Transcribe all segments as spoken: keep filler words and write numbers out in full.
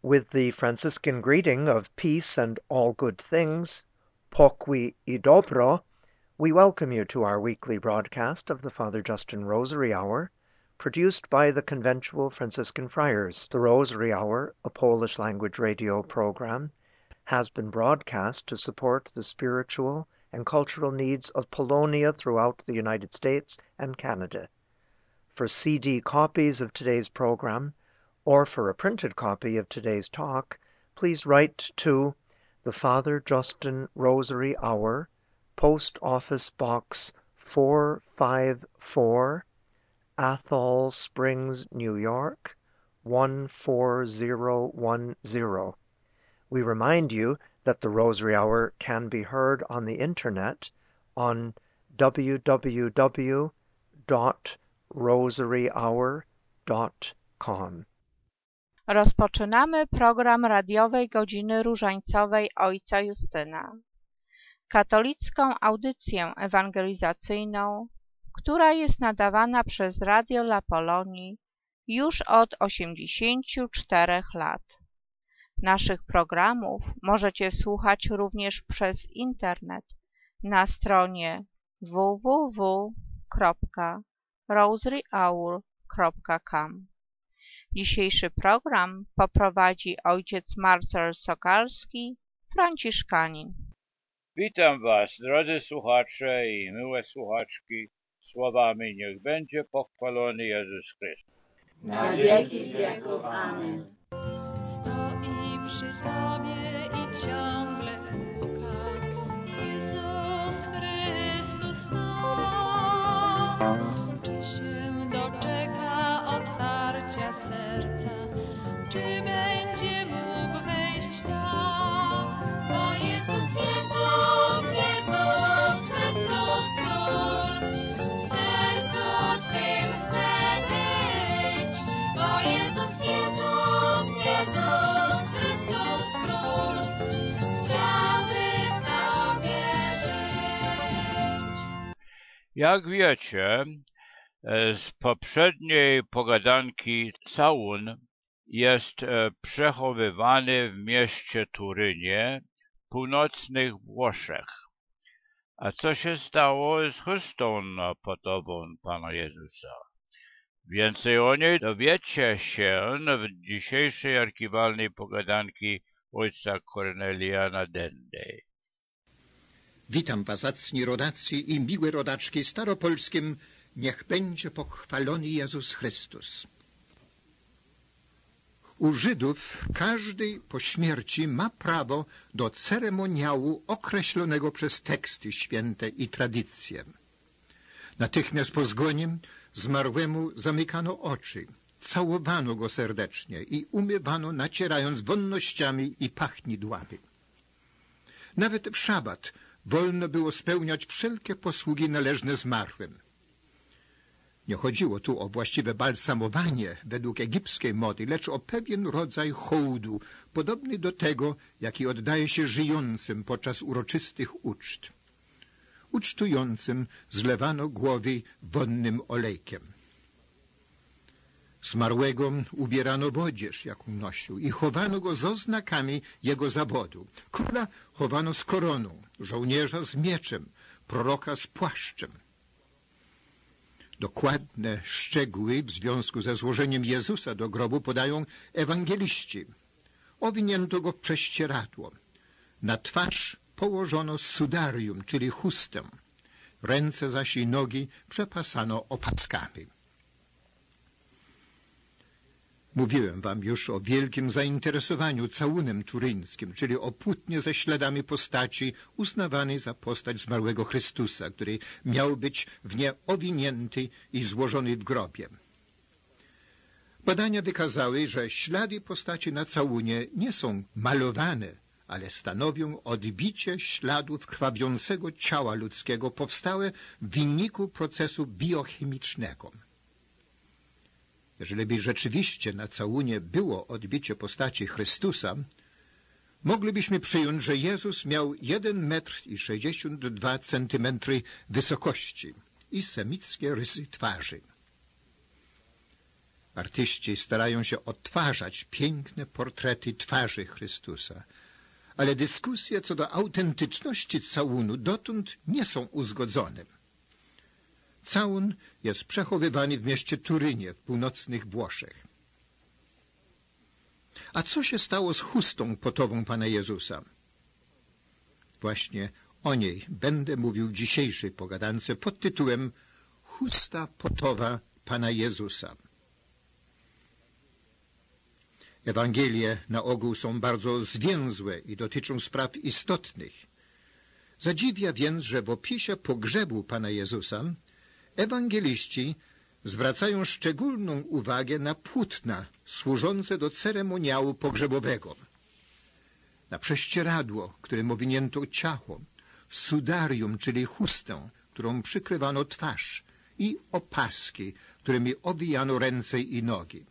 With the Franciscan greeting of peace and all good things, pokój i dobro, we welcome you to our weekly broadcast of the Father Justin Rosary Hour, produced by the Conventual Franciscan Friars. The Rosary Hour, a Polish language radio program, has been broadcast to support the spiritual and cultural needs of Polonia throughout the United States and Canada. For C D copies of today's program, or for a printed copy of today's talk, please write to the Father Justin Rosary Hour, Post Office Box four five four, Athol Springs, New York, one four zero one zero. We remind you that the Rosary Hour can be heard on the internet on w w w dot rosary hour dot com. Rozpoczynamy program radiowej Godziny Różańcowej Ojca Justyna, katolicką audycję ewangelizacyjną, która jest nadawana przez Radio La Polonii już od osiemdziesięciu czterech lat. Naszych programów możecie słuchać również przez internet na stronie w w w kropka rosary hour kropka com. Dzisiejszy program poprowadzi ojciec Marcel Sokalski, franciszkanin. Witam Was, drodzy słuchacze i miłe słuchaczki, słowami niech będzie pochwalony Jezus Chrystus. Na wieki wieków. Amen. Stoi przy Tobie i ciągle puka, Jezus Chrystus ma. Czy się doczeka otwarcia serca, czy będzie mógł wejść tam? Bo Jezus, Jezus, Jezus Chrystus Król, w sercu Twym chce być. Bo Jezus, Jezus, Jezus Chrystus Król, chciałby w Tobie żyć. Jak wiecie, z poprzedniej pogadanki całun jest przechowywany w mieście Turynie, północnych Włoszech. A co się stało z chustą potową Pana Jezusa? Więcej o niej dowiecie się w dzisiejszej archiwalnej pogadanki ojca Korneliana Dendy. Witam was, zacni rodacy i miłe rodaczki staropolskim. Niech będzie pochwalony Jezus Chrystus. U Żydów każdy po śmierci ma prawo do ceremoniału określonego przez teksty święte i tradycje. Natychmiast po zgonie zmarłemu zamykano oczy, całowano go serdecznie i umywano, nacierając wonnościami i pachnidłami. Nawet w szabat wolno było spełniać wszelkie posługi należne zmarłym. Nie chodziło tu o właściwe balsamowanie według egipskiej mody, lecz o pewien rodzaj hołdu, podobny do tego, jaki oddaje się żyjącym podczas uroczystych uczt. Ucztującym zlewano głowy wonnym olejkiem. Zmarłego ubierano w odzież, jaką nosił, i chowano go z oznakami jego zawodu. Króla chowano z koroną, żołnierza z mieczem, proroka z płaszczem. Dokładne szczegóły w związku ze złożeniem Jezusa do grobu podają ewangeliści. Owinięto go w prześcieradło. Na twarz położono sudarium, czyli chustę. Ręce zaś i nogi przepasano opaskami. Mówiłem wam już o wielkim zainteresowaniu całunem turyńskim, czyli o płótnie ze śladami postaci uznawanej za postać zmarłego Chrystusa, który miał być w nie owinięty i złożony w grobie. Badania wykazały, że ślady postaci na całunie nie są malowane, ale stanowią odbicie śladów krwawiącego ciała ludzkiego powstałe w wyniku procesu biochemicznego. Jeżeli by rzeczywiście na całunie było odbicie postaci Chrystusa, moglibyśmy przyjąć, że Jezus miał jeden metr i sześćdziesiąt dwa centymetry wysokości i semickie rysy twarzy. Artyści starają się odtwarzać piękne portrety twarzy Chrystusa, ale dyskusje co do autentyczności całunu dotąd nie są uzgodzone. Całun jest przechowywany w mieście Turynie w północnych Włoszech. A co się stało z chustą potową Pana Jezusa? Właśnie o niej będę mówił w dzisiejszej pogadance pod tytułem Chusta potowa Pana Jezusa. Ewangelie na ogół są bardzo zwięzłe i dotyczą spraw istotnych. Zadziwia więc, że w opisie pogrzebu Pana Jezusa ewangeliści zwracają szczególną uwagę na płótna służące do ceremoniału pogrzebowego, na prześcieradło, którym owinięto ciało, sudarium, czyli chustę, którą przykrywano twarz, i opaski, którymi owijano ręce i nogi.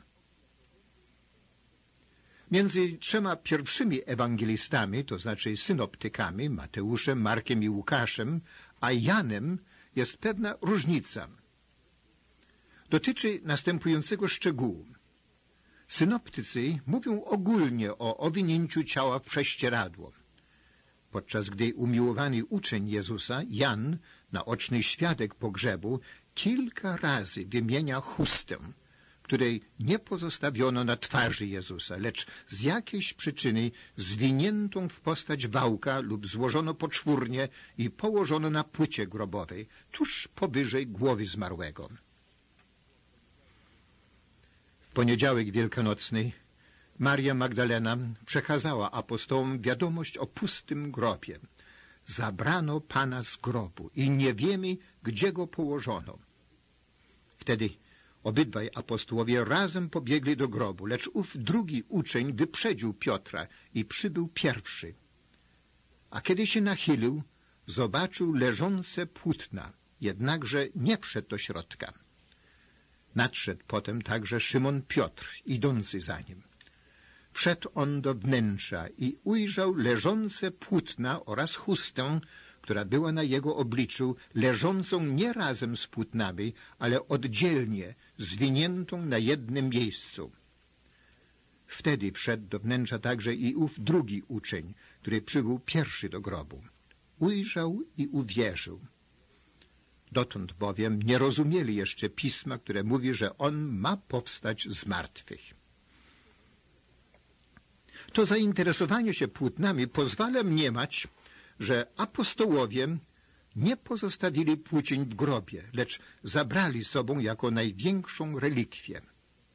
Między trzema pierwszymi ewangelistami, to znaczy synoptykami, Mateuszem, Markiem i Łukaszem, a Janem jest pewna różnica. Dotyczy następującego szczegółu. Synoptycy mówią ogólnie o owinięciu ciała w prześcieradło, podczas gdy umiłowany uczeń Jezusa, Jan, naoczny świadek pogrzebu, kilka razy wymienia chustę, której nie pozostawiono na twarzy Jezusa, lecz z jakiejś przyczyny zwiniętą w postać wałka lub złożono poczwórnie i położono na płycie grobowej, tuż powyżej głowy zmarłego. W poniedziałek wielkanocny Maria Magdalena przekazała apostołom wiadomość o pustym grobie. Zabrano Pana z grobu i nie wiemy, gdzie go położono. Wtedy obydwaj apostołowie razem pobiegli do grobu, lecz ów drugi uczeń wyprzedził Piotra i przybył pierwszy. A kiedy się nachylił, zobaczył leżące płótna, jednakże nie wszedł do środka. Nadszedł potem także Szymon Piotr, idący za nim. Wszedł on do wnętrza i ujrzał leżące płótna oraz chustę, która była na jego obliczu, leżącą nie razem z płótnami, ale oddzielnie, zwiniętą na jednym miejscu. Wtedy wszedł do wnętrza także i ów drugi uczeń, który przybył pierwszy do grobu. Ujrzał i uwierzył. Dotąd bowiem nie rozumieli jeszcze pisma, które mówi, że on ma powstać z martwych. To zainteresowanie się płótnami pozwala mniemać, że apostołowie nie pozostawili płócień w grobie, lecz zabrali sobą jako największą relikwię.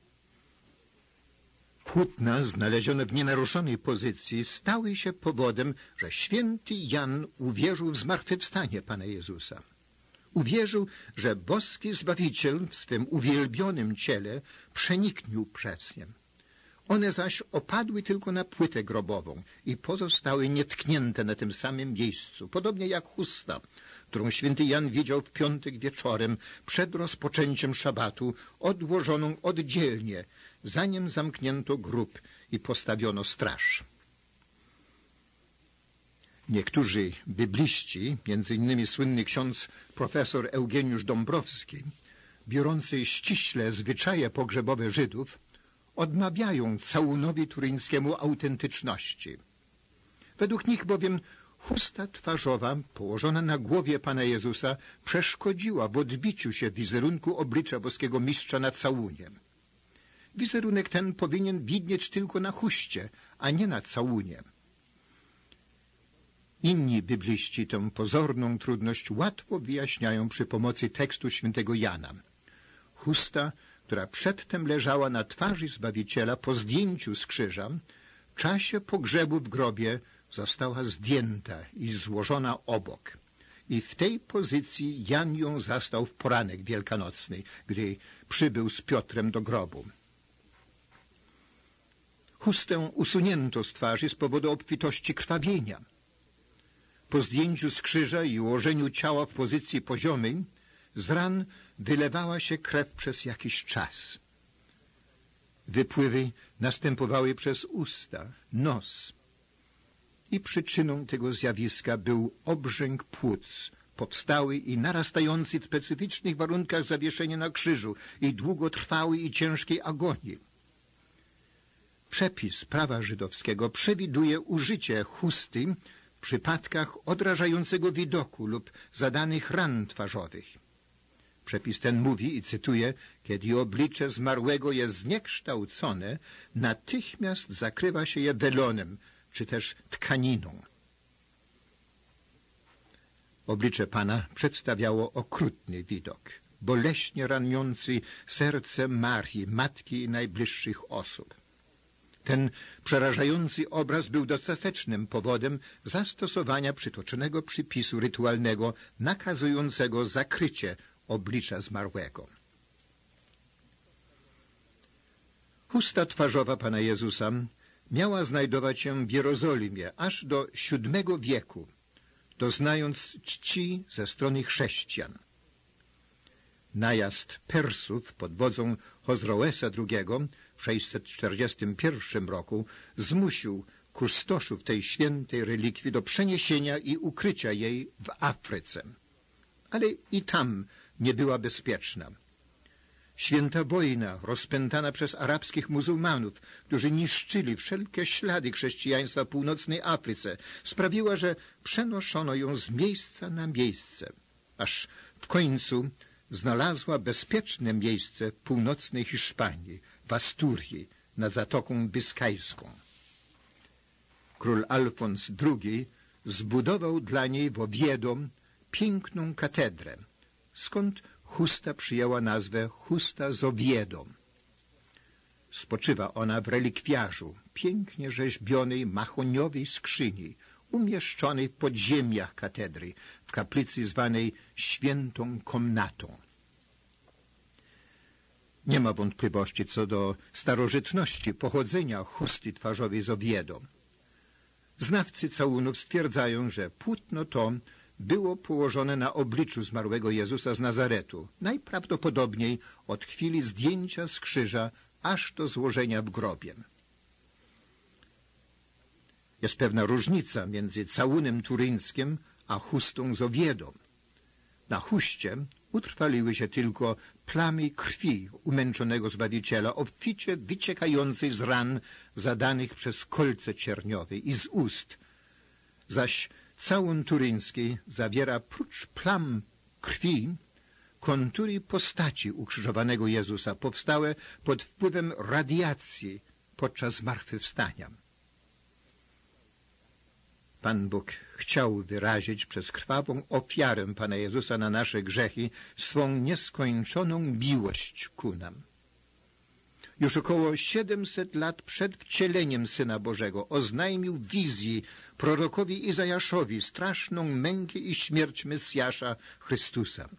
Płótna znalezione w nienaruszonej pozycji stały się powodem, że święty Jan uwierzył w zmartwychwstanie Pana Jezusa. Uwierzył, że boski Zbawiciel w swym uwielbionym ciele przeniknął przez nie. One zaś opadły tylko na płytę grobową i pozostały nietknięte na tym samym miejscu, podobnie jak chusta, którą święty Jan widział w piątek wieczorem przed rozpoczęciem szabatu, odłożoną oddzielnie, zanim zamknięto grób i postawiono straż. Niektórzy bibliści, między innymi słynny ksiądz profesor Eugeniusz Dąbrowski, biorący ściśle zwyczaje pogrzebowe Żydów, odmawiają całunowi turyńskiemu autentyczności. Według nich bowiem chusta twarzowa położona na głowie Pana Jezusa przeszkodziła w odbiciu się wizerunku oblicza boskiego mistrza na całunie. Wizerunek ten powinien widnieć tylko na chuście, a nie na całunie. Inni bibliści tę pozorną trudność łatwo wyjaśniają przy pomocy tekstu świętego Jana. Chusta, która przedtem leżała na twarzy Zbawiciela po zdjęciu z krzyża, w czasie pogrzebu w grobie została zdjęta i złożona obok. I w tej pozycji Jan ją zastał w poranek wielkanocny, gdy przybył z Piotrem do grobu. Chustę usunięto z twarzy z powodu obfitości krwawienia. Po zdjęciu z krzyża i ułożeniu ciała w pozycji poziomej, z ran wylewała się krew przez jakiś czas. Wypływy następowały przez usta, nos. I przyczyną tego zjawiska był obrzęk płuc powstały i narastający w specyficznych warunkach zawieszenie na krzyżu i długotrwałej i ciężkiej agonii. Przepis prawa żydowskiego przewiduje użycie chusty w przypadkach odrażającego widoku lub zadanych ran twarzowych. Przepis ten mówi, i cytuję, kiedy oblicze zmarłego jest zniekształcone, natychmiast zakrywa się je welonem, czy też tkaniną. Oblicze Pana przedstawiało okrutny widok, boleśnie raniący serce Marii, matki i najbliższych osób. Ten przerażający obraz był dostatecznym powodem zastosowania przytoczonego przypisu rytualnego nakazującego zakrycie oblicza zmarłego. Chusta twarzowa Pana Jezusa miała znajdować się w Jerozolimie aż do siódmego wieku, doznając czci ze strony chrześcijan. Najazd Persów pod wodzą Chosroesa drugiego w sześćset czterdziestym pierwszym roku zmusił kustoszów tej świętej relikwii do przeniesienia i ukrycia jej w Afryce. Ale i tam nie była bezpieczna. Święta wojna, rozpętana przez arabskich muzułmanów, którzy niszczyli wszelkie ślady chrześcijaństwa w północnej Afryce, sprawiła, że przenoszono ją z miejsca na miejsce, aż w końcu znalazła bezpieczne miejsce w północnej Hiszpanii, w Asturii, nad Zatoką Biskajską. Król Alfons drugi zbudował dla niej w Oviedo piękną katedrę, skąd chusta przyjęła nazwę chusta z Oviedo. Spoczywa ona w relikwiarzu, pięknie rzeźbionej mahoniowej skrzyni, umieszczonej w podziemiach katedry, w kaplicy zwanej Świętą Komnatą. Nie ma wątpliwości co do starożytności pochodzenia chusty twarzowej z Oviedo. Znawcy całunów stwierdzają, że płótno to było położone na obliczu zmarłego Jezusa z Nazaretu, najprawdopodobniej od chwili zdjęcia z krzyża aż do złożenia w grobie. Jest pewna różnica między całunem turyńskim a chustą z Oviedo. Na chuście utrwaliły się tylko plamy krwi umęczonego Zbawiciela, obficie wyciekającej z ran zadanych przez kolce cierniowe i z ust, zaś całun turyński zawiera prócz plam krwi kontury postaci ukrzyżowanego Jezusa, powstałe pod wpływem radiacji podczas zmartwychwstania. Pan Bóg chciał wyrazić przez krwawą ofiarę Pana Jezusa na nasze grzechy swą nieskończoną miłość ku nam. Już około siedemset lat przed wcieleniem Syna Bożego oznajmił w wizji prorokowi Izajaszowi straszną mękę i śmierć Mesjasza Chrystusa.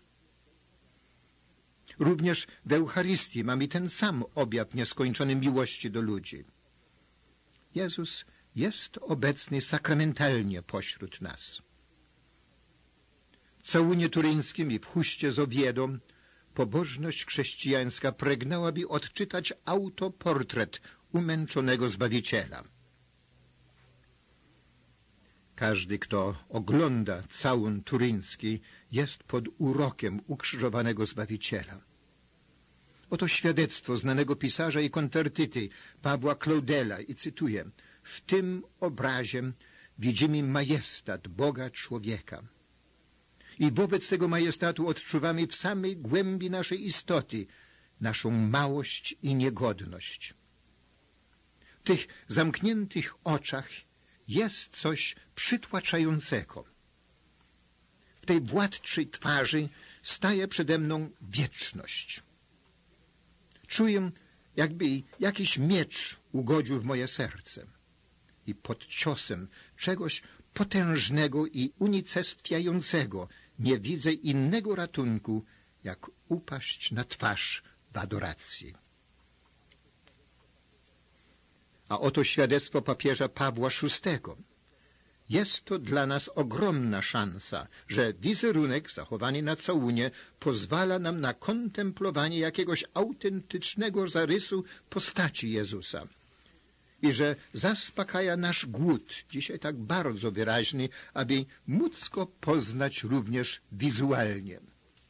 Również w Eucharystii mamy ten sam objaw nieskończonej miłości do ludzi. Jezus jest obecny sakramentalnie pośród nas. W całunie turyńskim i w chuście z Oviedo pobożność chrześcijańska pragnęłaby odczytać autoportret umęczonego Zbawiciela. Każdy, kto ogląda całun turyński, jest pod urokiem ukrzyżowanego Zbawiciela. Oto świadectwo znanego pisarza i konwertyty Pawła Claudela i cytuję: w tym obrazie widzimy majestat Boga człowieka. I wobec tego majestatu odczuwamy w samej głębi naszej istoty naszą małość i niegodność. W tych zamkniętych oczach jest coś przytłaczającego. W tej władczej twarzy staje przede mną wieczność. Czuję, jakby jakiś miecz ugodził w moje serce. I pod ciosem czegoś potężnego i unicestwiającego nie widzę innego ratunku, jak upaść na twarz w adoracji. A oto świadectwo papieża Pawła szóstego. Jest to dla nas ogromna szansa, że wizerunek zachowany na całunie pozwala nam na kontemplowanie jakiegoś autentycznego zarysu postaci Jezusa. i że zaspokaja nasz głód, dzisiaj tak bardzo wyraźny, aby móc go poznać również wizualnie.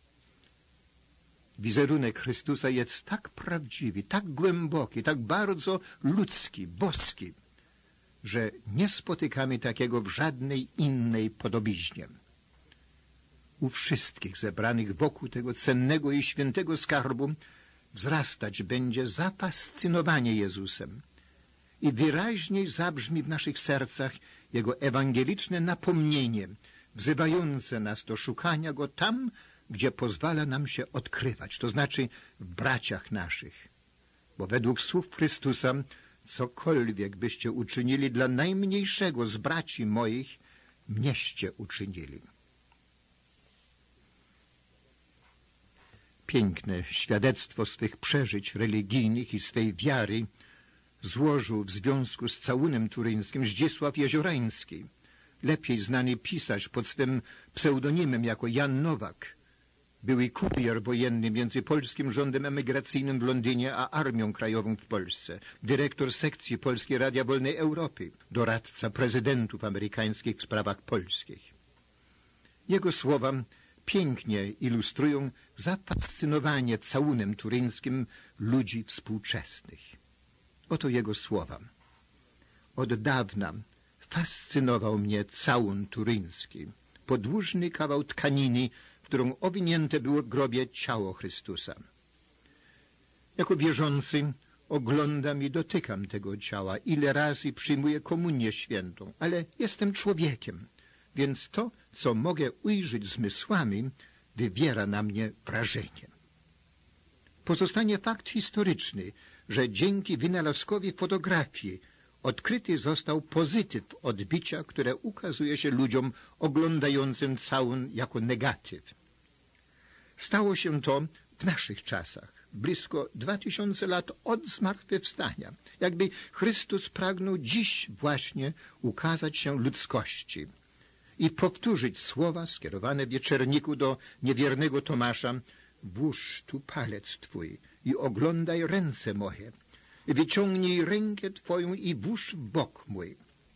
Wizerunek Chrystusa jest tak prawdziwy, tak głęboki, tak bardzo ludzki, boski, że nie spotykamy takiego w żadnej innej podobiznie. U wszystkich zebranych wokół tego cennego i świętego skarbu wzrastać będzie zafascynowanie Jezusem i wyraźniej zabrzmi w naszych sercach Jego ewangeliczne napomnienie, wzywające nas do szukania Go tam, gdzie pozwala nam się odkrywać, to znaczy w braciach naszych. Bo według słów Chrystusa, cokolwiek byście uczynili dla najmniejszego z braci moich, mnieście uczynili. Piękne świadectwo swych przeżyć religijnych i swej wiary złożył w związku z całunem turyńskim Zdzisław Jeziorański, lepiej znany pisarz pod swym pseudonimem jako Jan Nowak, były kurier wojenny między polskim rządem emigracyjnym w Londynie a Armią Krajową w Polsce, dyrektor sekcji Polskiej Radia Wolnej Europy, doradca prezydentów amerykańskich w sprawach polskich. Jego słowa pięknie ilustrują zafascynowanie całunem turyńskim ludzi współczesnych. Oto jego słowa. Od dawna fascynował mnie całun turyński, podłużny kawał tkaniny, którą owinięte było w grobie ciało Chrystusa. Jako wierzący oglądam i dotykam tego ciała, ile razy przyjmuję komunię świętą, ale jestem człowiekiem, więc to, co mogę ujrzeć zmysłami, wywiera na mnie wrażenie. Pozostanie fakt historyczny, że dzięki wynalazkowi fotografii odkryty został pozytyw odbicia, które ukazuje się ludziom oglądającym całun jako negatyw. Stało się to w naszych czasach, blisko dwa tysiące lat od zmartwychwstania, jakby Chrystus pragnął dziś właśnie ukazać się ludzkości i powtórzyć słowa skierowane w wieczerniku do niewiernego Tomasza: włóż tu palec twój i oglądaj ręce moje, wyciągnij rękę twoją i włóż w bok mój.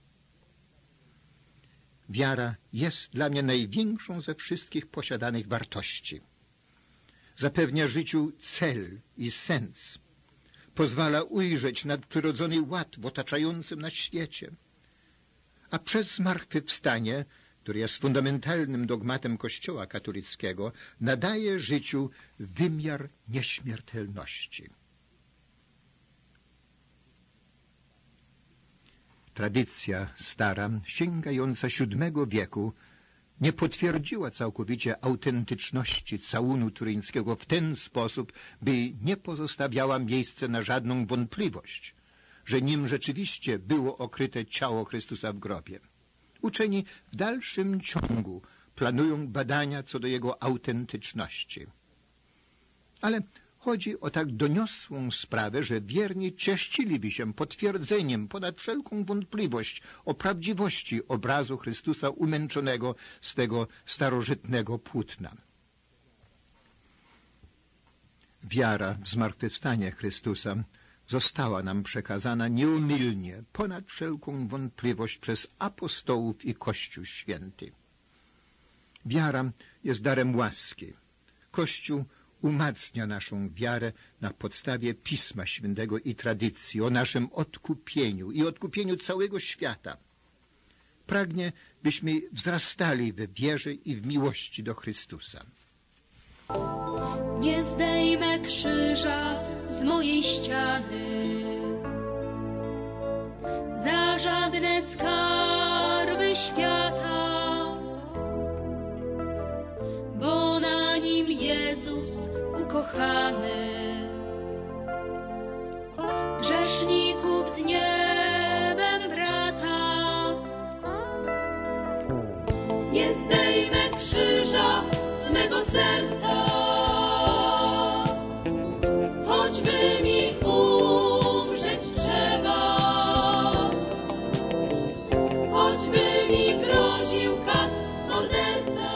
Wiara jest dla mnie największą ze wszystkich posiadanych wartości. Zapewnia życiu cel i sens. Pozwala ujrzeć nadprzyrodzony ład w otaczającym nas świecie. A przez zmartwychwstanie, który jest fundamentalnym dogmatem Kościoła katolickiego, nadaje życiu wymiar nieśmiertelności. Tradycja stara, sięgająca siódmego wieku, nie potwierdziła całkowicie autentyczności całunu turyńskiego w ten sposób, by nie pozostawiała miejsca na żadną wątpliwość, że nim rzeczywiście było okryte ciało Chrystusa w grobie. Uczeni w dalszym ciągu planują badania co do jego autentyczności. Ale chodzi o tak doniosłą sprawę, że wierni cieszyliby się potwierdzeniem ponad wszelką wątpliwość o prawdziwości obrazu Chrystusa umęczonego z tego starożytnego płótna. Wiara w zmartwychwstanie Chrystusa została nam przekazana nieomylnie, ponad wszelką wątpliwość przez apostołów i Kościół Święty. Wiara jest darem łaski. Kościół umacnia naszą wiarę na podstawie Pisma Świętego i tradycji o naszym odkupieniu i odkupieniu całego świata. Pragnie, byśmy wzrastali w wierze i w miłości do Chrystusa. Nie zdejmę krzyża z mojej ściany za żadne skarby świata, bo na nim Jezus ukochany grzeszników z niebem brata. Nie zdejmę krzyża z mego serca, choćby mi umrzeć trzeba, choćby mi groził kat morderca,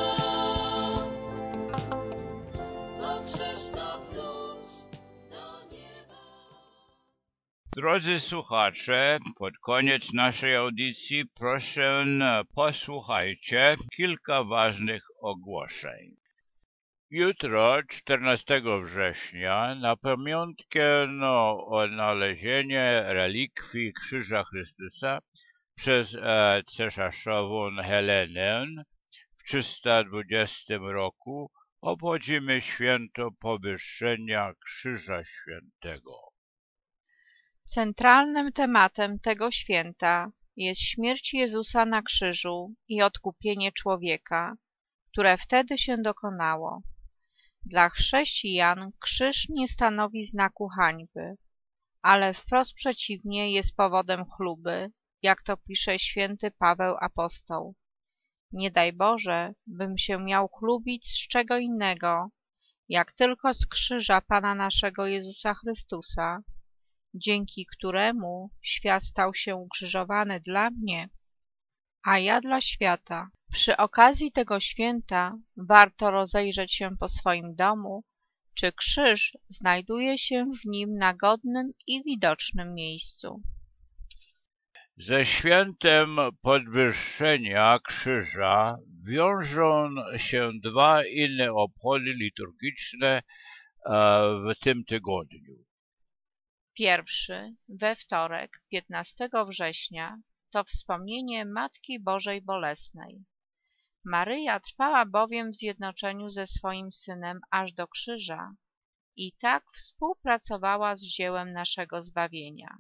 to krzyż to klucz do nieba. Drodzy słuchacze, pod koniec naszej audycji proszę posłuchajcie kilka ważnych ogłoszeń. Jutro, czternastego września, na pamiątkę no, odnalezienia relikwii Krzyża Chrystusa przez e, cesarzową Helenę w trzysta dwudziestym roku obchodzimy święto powyższenia Krzyża Świętego. Centralnym tematem tego święta jest śmierć Jezusa na krzyżu i odkupienie człowieka, które wtedy się dokonało. Dla chrześcijan krzyż nie stanowi znaku hańby, ale wprost przeciwnie, jest powodem chluby, jak to pisze święty Paweł apostoł. Nie daj Boże, bym się miał chlubić z czego innego, jak tylko z krzyża Pana naszego Jezusa Chrystusa, dzięki któremu świat stał się ukrzyżowany dla mnie, a ja dla świata. Przy okazji tego święta warto rozejrzeć się po swoim domu, czy krzyż znajduje się w nim na godnym i widocznym miejscu. Ze świętem podwyższenia krzyża wiążą się dwa inne obchody liturgiczne w tym tygodniu. Pierwszy, we wtorek, piętnastego września, to wspomnienie Matki Bożej Bolesnej. Maryja trwała bowiem w zjednoczeniu ze swoim Synem aż do krzyża i tak współpracowała z dziełem naszego zbawienia.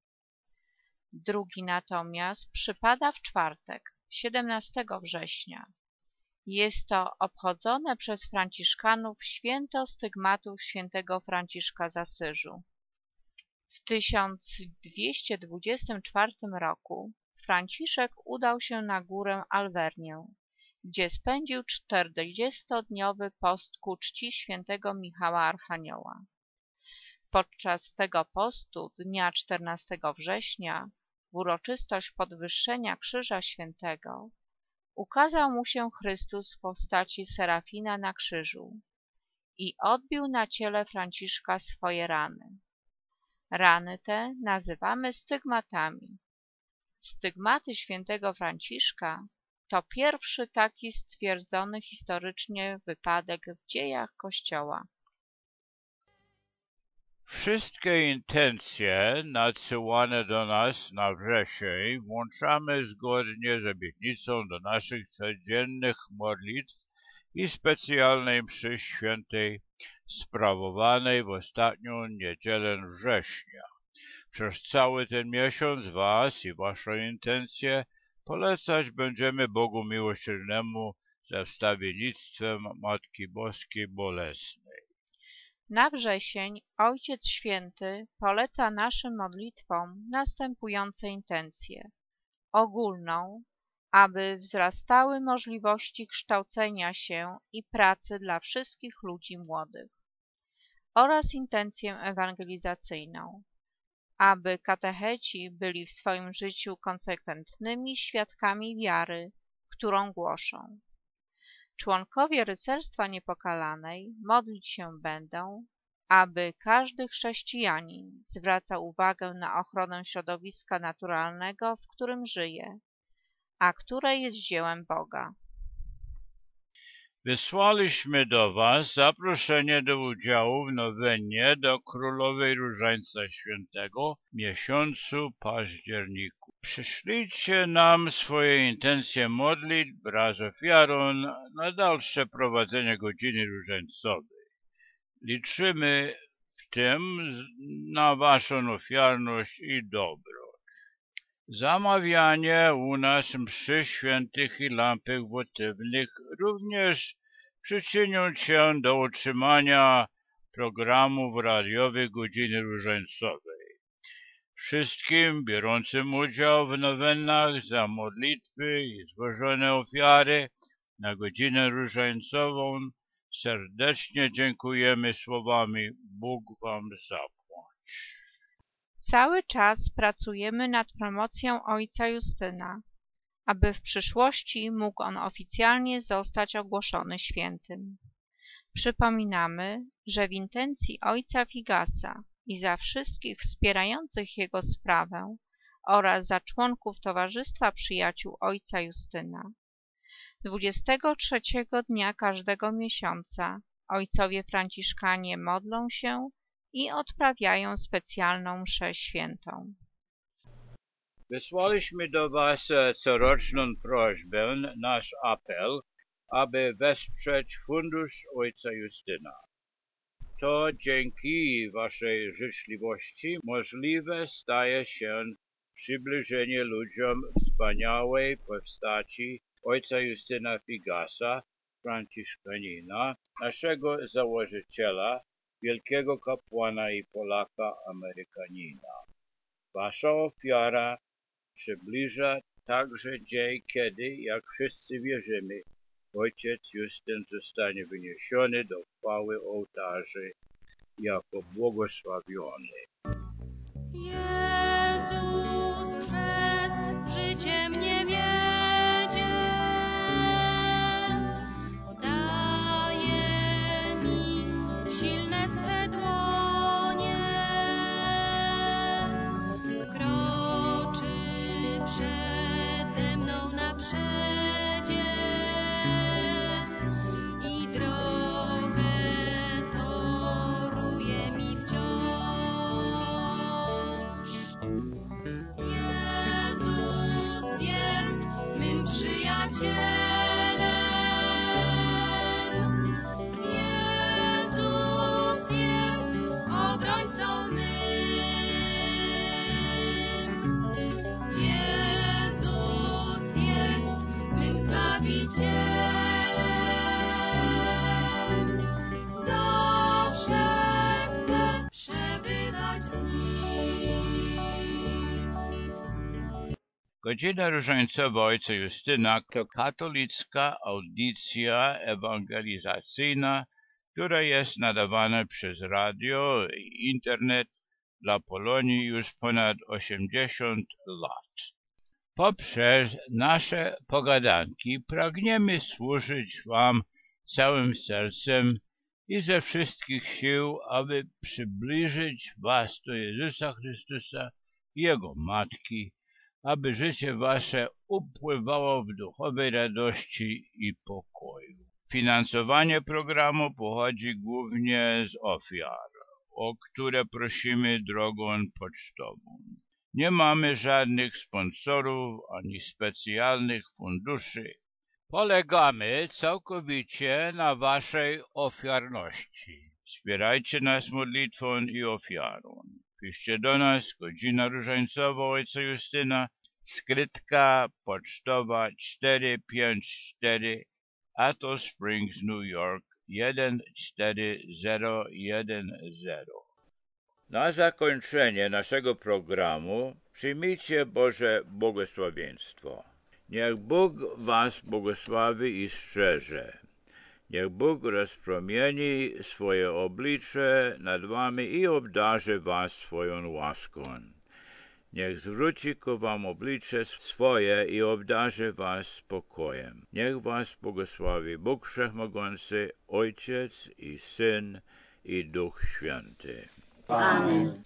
Drugi natomiast przypada w czwartek, siedemnastego września. Jest to obchodzone przez Franciszkanów święto stygmatów świętego Franciszka z Asyżu. W tysiąc dwieście dwudziestym czwartym roku Franciszek udał się na górę Alwernię, gdzie spędził czterdziestodniowy post ku czci świętego Michała Archanioła. Podczas tego postu dnia czternastego września, w uroczystość podwyższenia Krzyża Świętego, ukazał mu się Chrystus w postaci Serafina na krzyżu i odbił na ciele Franciszka swoje rany. Rany te nazywamy stygmatami. Stygmaty świętego Franciszka to pierwszy taki stwierdzony historycznie wypadek w dziejach Kościoła. Wszystkie intencje nadsyłane do nas na wrzesień włączamy zgodnie z obietnicą do naszych codziennych modlitw i specjalnej mszy świętej sprawowanej w ostatnią niedzielę września. Przez cały ten miesiąc was i waszą intencję polecać będziemy Bogu Miłosiernemu za wstawiennictwem Matki Boskiej Bolesnej. Na wrzesień Ojciec Święty poleca naszym modlitwom następujące intencje. Ogólną, aby wzrastały możliwości kształcenia się i pracy dla wszystkich ludzi młodych, oraz intencję ewangelizacyjną, aby katecheci byli w swoim życiu konsekwentnymi świadkami wiary, którą głoszą. Członkowie Rycerstwa Niepokalanej modlić się będą, aby każdy chrześcijanin zwracał uwagę na ochronę środowiska naturalnego, w którym żyje, a które jest dziełem Boga. Wysłaliśmy do was zaproszenie do udziału w nowennie do Królowej Różańca Świętego w miesiącu październiku. Przyślijcie nam swoje intencje modlitw wraz z ofiarą na dalsze prowadzenie godziny różańcowej. Liczymy w tym na waszą ofiarność i dobroć. Zamawianie u nas mszy świętych i lampek wotywnych również przyczynią się do utrzymania programów radiowych godziny różańcowej. Wszystkim biorącym udział w nowennach za modlitwy i złożone ofiary na godzinę różańcową serdecznie dziękujemy słowami Bóg wam zapłać. Cały czas pracujemy nad promocją ojca Justyna, aby w przyszłości mógł on oficjalnie zostać ogłoszony świętym. Przypominamy, że w intencji ojca Figasa i za wszystkich wspierających jego sprawę oraz za członków Towarzystwa Przyjaciół Ojca Justyna. Dwudziestego trzeciego dnia każdego miesiąca ojcowie franciszkanie modlą się i odprawiają specjalną mszę świętą. Wysłaliśmy do Was coroczną prośbę, nasz apel, aby wesprzeć Fundusz Ojca Justyna. To dzięki Waszej życzliwości możliwe staje się przybliżenie ludziom wspaniałej postaci Ojca Justyna Figasa, franciszkanina, naszego założyciela, wielkiego kapłana i Polaka Amerykanina. Wasza ofiara przybliża także dzień, kiedy, jak wszyscy wierzymy, Ojciec Justyn zostanie wyniesiony do chwały ołtarzy jako błogosławiony. Jezus przez życie mnie wiedzie, daje mi silne swe dłonie, kroczy przede mną na przedzie i drogę toruje mi wciąż. Jezus jest mym przyjacielem, Jezus jest obrońcą mym, Jezus jest mym Zbawicielem, zawsze chcę przebywać z Nim. Godzina Różańcowa Ojca Justyna to katolicka audycja ewangelizacyjna, która jest nadawana przez radio i internet dla Polonii już ponad osiemdziesiąt lat. Poprzez nasze pogadanki pragniemy służyć Wam całym sercem i ze wszystkich sił, aby przybliżyć Was do Jezusa Chrystusa i Jego Matki, aby życie Wasze upływało w duchowej radości i pokoju. Finansowanie programu pochodzi głównie z ofiar, o które prosimy drogą pocztową. Nie mamy żadnych sponsorów ani specjalnych funduszy. Polegamy całkowicie na Waszej ofiarności. Wspierajcie nas modlitwą i ofiarą. Piszcie do nas, Godzina Różańcowa Ojca Justyna, skrytka pocztowa cztery pięć cztery, Atto Springs, New York jeden cztery zero jeden zero. Na zakończenie naszego programu przyjmijcie Boże błogosławieństwo. Niech Bóg Was błogosławi i strzeże. Niech Bóg rozpromieni swoje oblicze nad Wami i obdarzy Was swoją łaską. Niech zwróci ku Wam oblicze swoje i obdarzy Was spokojem. Niech Was błogosławi Bóg Wszechmogący, Ojciec i Syn i Duch Święty. Amen.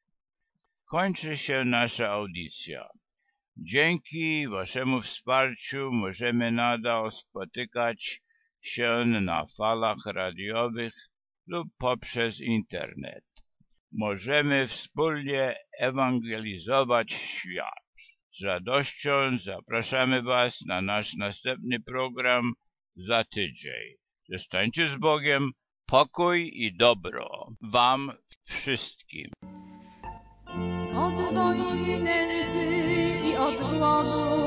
Kończy się nasza audycja. Dzięki Waszemu wsparciu możemy nadal spotykać się na falach radiowych lub poprzez internet. Możemy wspólnie ewangelizować świat. Z radością zapraszamy Was na nasz następny program za tydzień. Zostańcie z Bogiem, pokój i dobro Wam wszystkim. Od wojny nędzy i od głodu